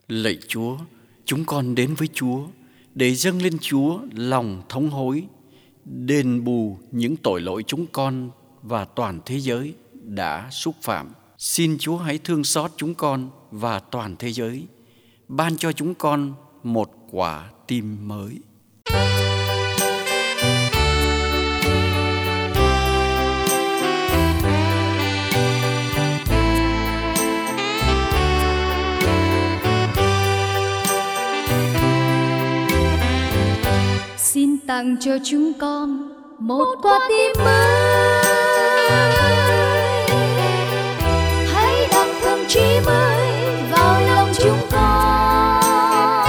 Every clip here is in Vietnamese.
Lạy Chúa, chúng con đến với Chúa để dâng lên Chúa lòng thống hối, đền bù những tội lỗi chúng con và toàn thế giới đã xúc phạm. Xin Chúa hãy thương xót chúng con và toàn thế giới, ban cho chúng con một quả tim mới. Xin tặng cho chúng con một quả tim mới, hãy đặt thơm trí mới vào lòng chúng con,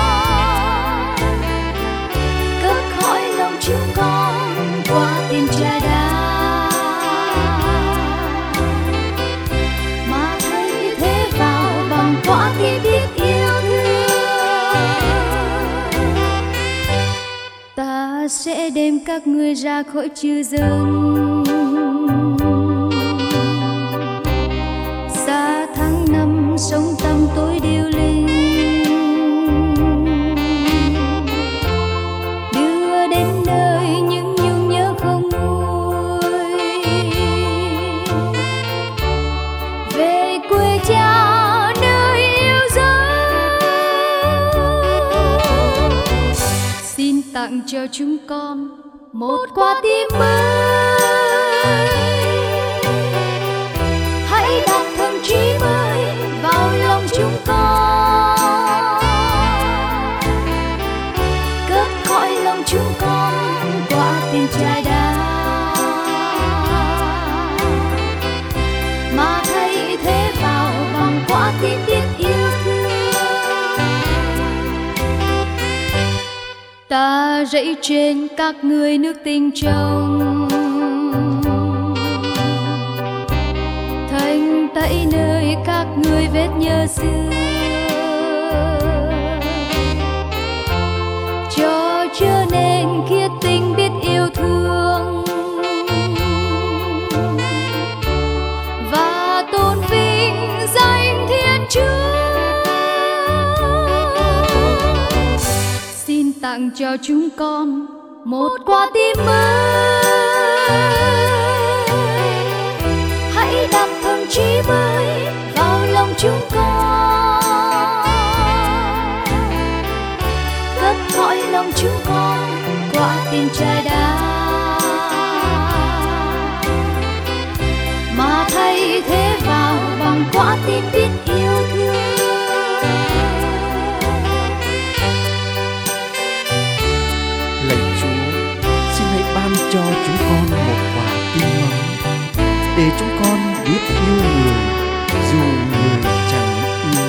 cất khỏi lòng chúng con quả tim trà đá, mà thay thế vào bằng quả tim biết yêu thương. Ta sẽ đem các ngươi ra khỏi chư dân, xa tháng năm sống tăm tối điêu linh, đưa đến nơi những nhung nhớ không nguôi, về quê cha nơi yêu dấu. Xin tặng cho chúng con một quả tim mới, hãy đặt thơm trí mới vào lòng chúng con, cất khỏi lòng chúng con quả tim trà đá, mà thay thế vào bằng quả tim biết yêu thương. Ta rẫy trên các ngươi nước tinh trong, thanh tẩy nơi các ngươi vết nhơ xưa, cho trở nên khiết tinh biết yêu thương, và tôn vinh danh Thiên Chúa. Xin tặng cho chúng con một quả tim mới, hãy đặt thơm trí mới vào lòng chúng con, cất khỏi lòng chúng con quả tim trà đá, mà thay thế vào bằng quả tim biết yêu thương. Lạy Chúa, xin hãy ban cho chúng con một quả tim mới, để chúng con biết yêu người dù người chẳng yêu.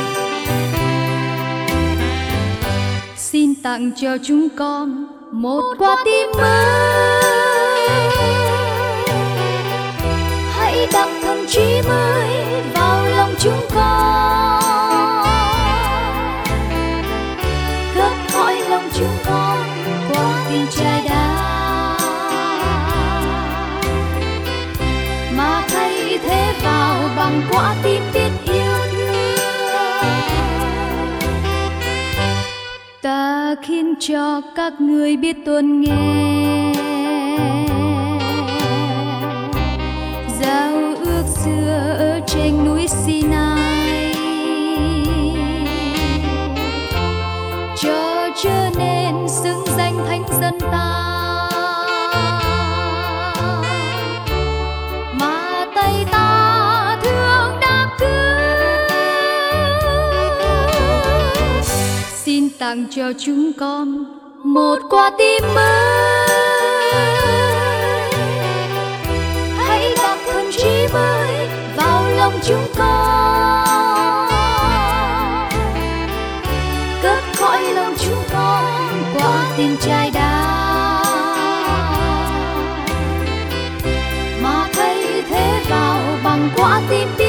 Xin tặng cho chúng con một quả tim mới, hãy đặt thơm trí mới vào lòng chúng con, cất khỏi lòng chúng con quả tim trà đá, mà thay thế vào bằng quả tim biết yêu thương. Ta khiến cho các ngươi biết tuân nghe giao ước xưa ở trên núi Sinai, cho trở nên xứng danh thánh dân ta, mà tay ta thương đáp cứu. Xin tặng cho chúng con một quả tim mới, hãy đặt thơm trí mới vào lòng chúng con, cất khỏi lòng chúng con quả tim trà đá, mà thay thế vào bằng quả tim biết